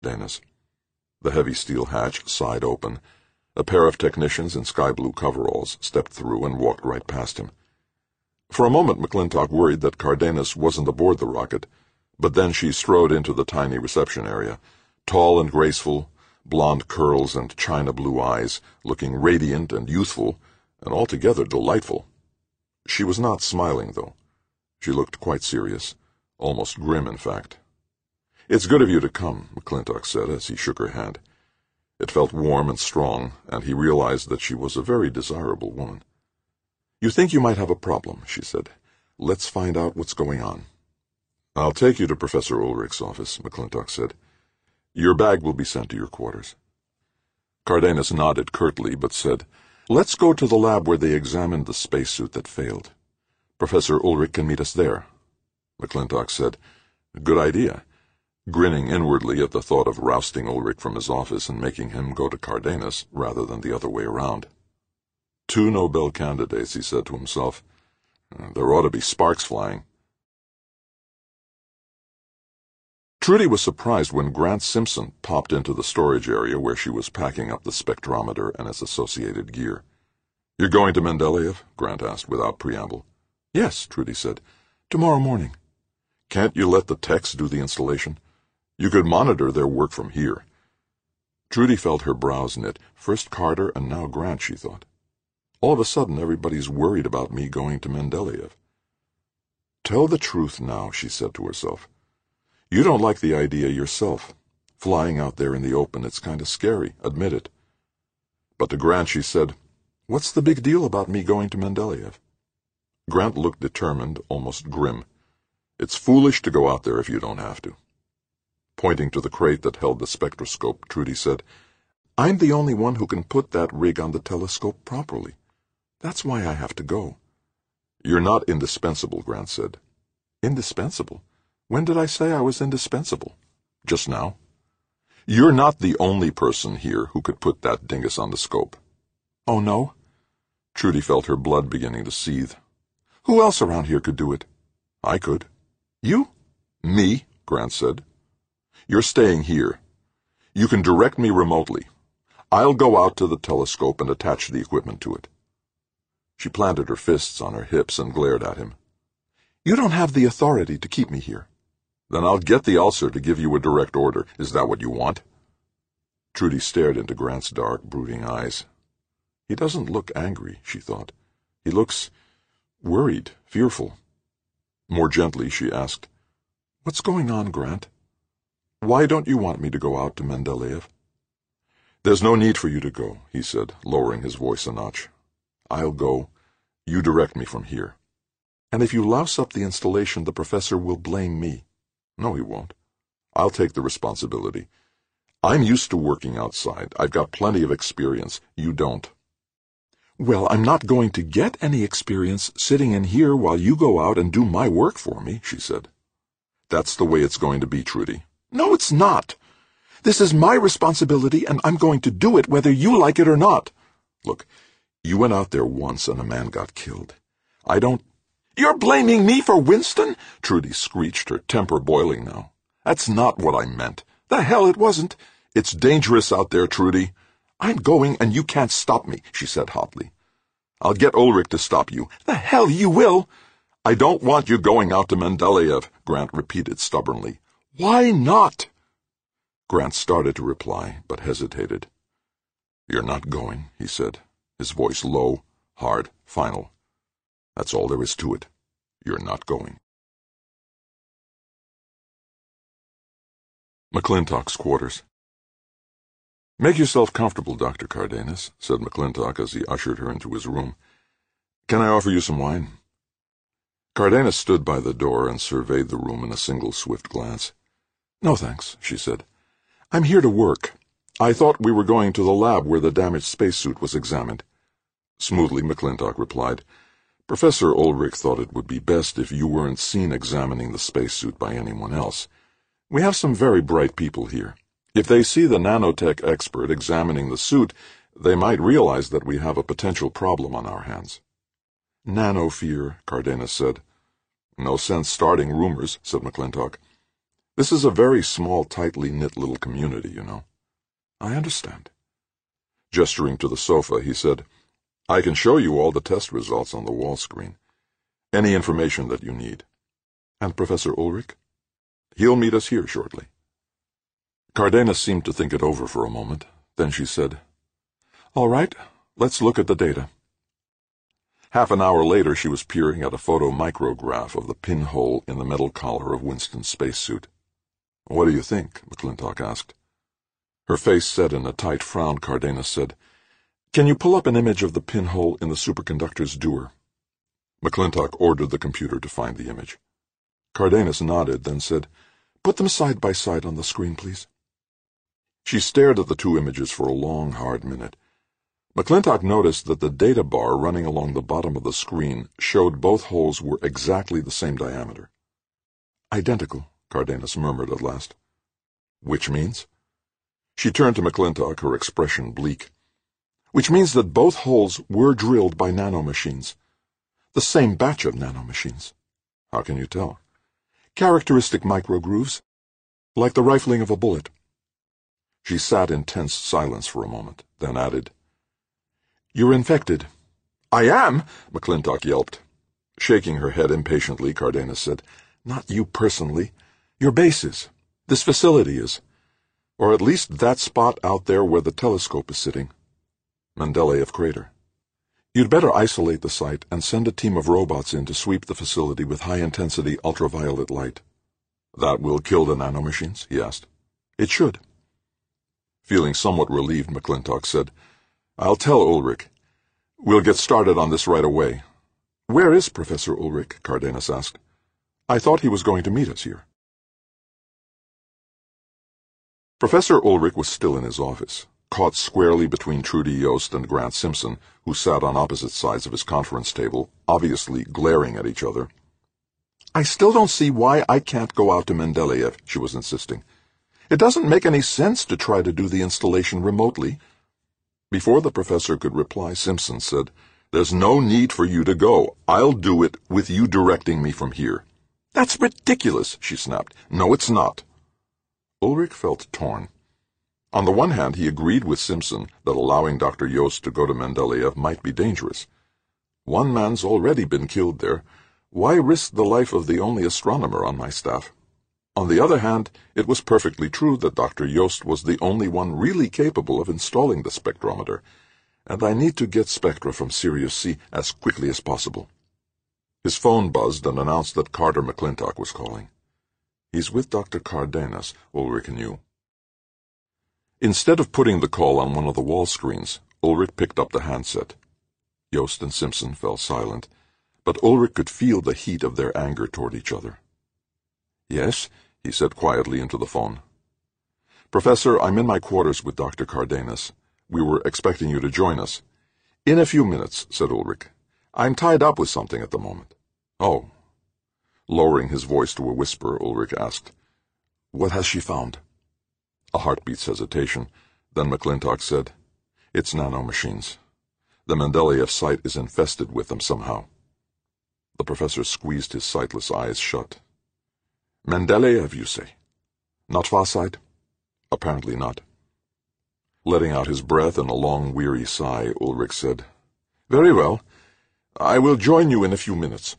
Cardenas. The heavy steel hatch sighed open. A pair of technicians in sky-blue coveralls stepped through and walked right past him. For a moment McClintock worried that Cardenas wasn't aboard the rocket, but then she strode into the tiny reception area, tall and graceful, blonde curls and china-blue eyes, looking radiant and youthful, and altogether delightful. She was not smiling, though. She looked quite serious, almost grim, in fact. "It's good of you to come," McClintock said as he shook her hand. It felt warm and strong, and he realized that she was a very desirable woman. "You think you might have a problem," she said. "Let's find out what's going on." "I'll take you to Professor Ulrich's office," McClintock said. "Your bag will be sent to your quarters." Cardenas nodded curtly, but said, "Let's go to the lab where they examined the spacesuit that failed. Professor Ulrich can meet us there." McClintock said, "Good idea," grinning inwardly at the thought of rousting Ulrich from his office and making him go to Cardenas rather than the other way around. Two Nobel candidates, he said to himself. There ought to be sparks flying. Trudy was surprised when Grant Simpson popped into the storage area where she was packing up the spectrometer and its associated gear. "You're going to Mendeleev?" Grant asked without preamble. "Yes," Trudy said. "Tomorrow morning." "Can't you let the techs do the installation? You could monitor their work from here." Trudy felt her brows knit. First Carter and now Grant, she thought. All of a sudden everybody's worried about me going to Mendeleev. "Tell the truth now," she said to herself. "You don't like the idea yourself. Flying out there in the open, it's kind of scary, admit it." But to Grant she said, "What's the big deal about me going to Mendeleev?" Grant looked determined, almost grim. "It's foolish to go out there if you don't have to." Pointing to the crate that held the spectroscope, Trudy said, "I'm the only one who can put that rig on the telescope properly. That's why I have to go." "You're not indispensable," Grant said. "Indispensable? When did I say I was indispensable?" "Just now." "You're not the only person here who could put that dingus on the scope." "Oh, no?" Trudy felt her blood beginning to seethe. "Who else around here could do it?" "I could." "You?" "Me," Grant said. "You're staying here. You can direct me remotely. I'll go out to the telescope and attach the equipment to it." She planted her fists on her hips and glared at him. "You don't have the authority to keep me here." "Then I'll get the ulcer to give you a direct order. Is that what you want?" Trudy stared into Grant's dark, brooding eyes. He doesn't look angry, she thought. He looks worried, fearful. More gently, she asked, "What's going on, Grant? Why don't you want me to go out to Mendeleev?" "There's no need for you to go," he said, lowering his voice a notch. "I'll go. You direct me from here. And if you louse up the installation, the professor will blame me." "No, he won't. I'll take the responsibility. I'm used to working outside. I've got plenty of experience. You don't." "Well, I'm not going to get any experience sitting in here while you go out and do my work for me," she said. "That's the way it's going to be, Trudy." "No, it's not. This is my responsibility, and I'm going to do it whether you like it or not." "Look, you went out there once and a man got killed. I don't—" "You're blaming me for Winston?" Trudy screeched, her temper boiling now. "That's not what I meant." "The hell it wasn't." "It's dangerous out there, Trudy." "I'm going, and you can't stop me," she said hotly. "I'll get Ulrich to stop you." "The hell you will." "I don't want you going out to Mendeleev," Grant repeated stubbornly. "Why not?" Grant started to reply, but hesitated. "You're not going," he said, his voice low, hard, final. "That's all there is to it. You're not going." McClintock's quarters. "Make yourself comfortable, Dr. Cardenas," said McClintock as he ushered her into his room. "Can I offer you some wine?" Cardenas stood by the door and surveyed the room in a single swift glance. "No, thanks," she said. "I'm here to work. I thought we were going to the lab where the damaged spacesuit was examined." Smoothly, McClintock replied, "Professor Ulrich thought it would be best if you weren't seen examining the spacesuit by anyone else. We have some very bright people here. If they see the nanotech expert examining the suit, they might realize that we have a potential problem on our hands." "Nanofear," Cardenas said. "No sense starting rumors," said McClintock. This is a very small, tightly knit little community, you know. I understand. Gesturing to the sofa, he said, I can show you all the test results on the wall screen. Any information that you need. And Professor Ulrich? He'll meet us here shortly. Cardenas seemed to think it over for a moment. Then she said, All right, let's look at the data. Half an hour later, she was peering at a photomicrograph of the pinhole in the metal collar of Winston's spacesuit. What do you think? McClintock asked. Her face set in a tight frown, Cardenas said, Can you pull up an image of the pinhole in the superconductor's dewar? McClintock ordered the computer to find the image. Cardenas nodded, then said, Put them side by side on the screen, please. She stared at the two images for a long, hard minute. McClintock noticed that the data bar running along the bottom of the screen showed both holes were exactly the same diameter. Identical, Cardenas murmured at last. Which means? She turned to McClintock, her expression bleak. Which means that both holes were drilled by nanomachines. The same batch of nanomachines. How can you tell? Characteristic microgrooves, like the rifling of a bullet. She sat in tense silence for a moment, then added, You're infected. I am, McClintock yelped. Shaking her head impatiently, Cardenas said, Not you personally. Your base is. This facility is. Or at least that spot out there where the telescope is sitting. Mendeleev crater. You'd better isolate the site and send a team of robots in to sweep the facility with high-intensity ultraviolet light. That will kill the nanomachines? He asked. It should. Feeling somewhat relieved, McClintock said, I'll tell Ulrich. We'll get started on this right away. Where is Professor Ulrich? Cardenas asked. I thought he was going to meet us here. Professor Ulrich was still in his office, caught squarely between Trudy Yost and Grant Simpson, who sat on opposite sides of his conference table, obviously glaring at each other. I still don't see why I can't go out to Mendeleev, she was insisting. It doesn't make any sense to try to do the installation remotely. Before the professor could reply, Simpson said, There's no need for you to go. I'll do it with you directing me from here. That's ridiculous, she snapped. No, it's not. Ulrich felt torn. On the one hand, he agreed with Simpson that allowing Dr. Yost to go to Mendeleev might be dangerous. One man's already been killed there. Why risk the life of the only astronomer on my staff? On the other hand, it was perfectly true that Dr. Yost was the only one really capable of installing the spectrometer, and I need to get spectra from Sirius C as quickly as possible. His phone buzzed and announced that Carter McClintock was calling. He's with Dr. Cardenas, Ulrich knew. Instead of putting the call on one of the wall screens, Ulrich picked up the handset. Yost and Simpson fell silent, but Ulrich could feel the heat of their anger toward each other. Yes, he said quietly into the phone. Professor, I'm in my quarters with Dr. Cardenas. We were expecting you to join us. In a few minutes, said Ulrich. I'm tied up with something at the moment. Oh. Lowering his voice to a whisper, Ulrich asked, What has she found? A heartbeat's hesitation. Then McClintock said, It's nanomachines. The Mendeleev site is infested with them somehow. The professor squeezed his sightless eyes shut. Mendeleev, you say? Not far side? Apparently not. Letting out his breath in a long, weary sigh, Ulrich said, Very well. I will join you in a few minutes.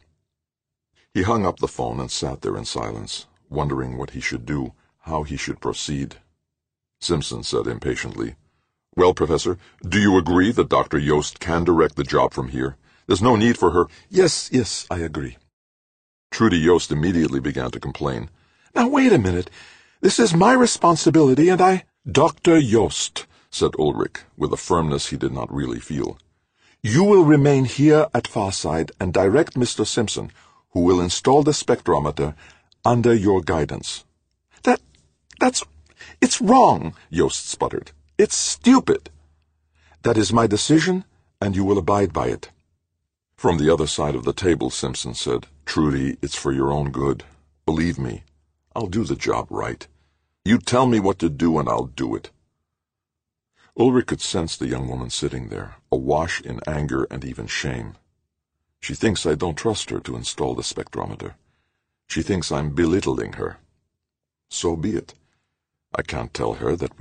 He hung up the phone and sat there in silence, wondering what he should do, how he should proceed. Simpson said impatiently, Well, Professor, do you agree that Dr. Yost can direct the job from here? There's no need for her. Yes, I agree. Trudy Yost immediately began to complain. Now, wait a minute. This is my responsibility, and I— Dr. Yost, said Ulrich, with a firmness he did not really feel. You will remain here at Farside and direct Mr. Simpson, who will install the spectrometer under your guidance. It's wrong, Yost sputtered. It's stupid. That is my decision, and you will abide by it. From the other side of the table, Simpson said, Trudy, it's for your own good. Believe me, I'll do the job right. You tell me what to do, and I'll do it. Ulrich could sense the young woman sitting there, awash in anger and even shame. She thinks I don't trust her to install the spectrometer. She thinks I'm belittling her. So be it. I can't tell her that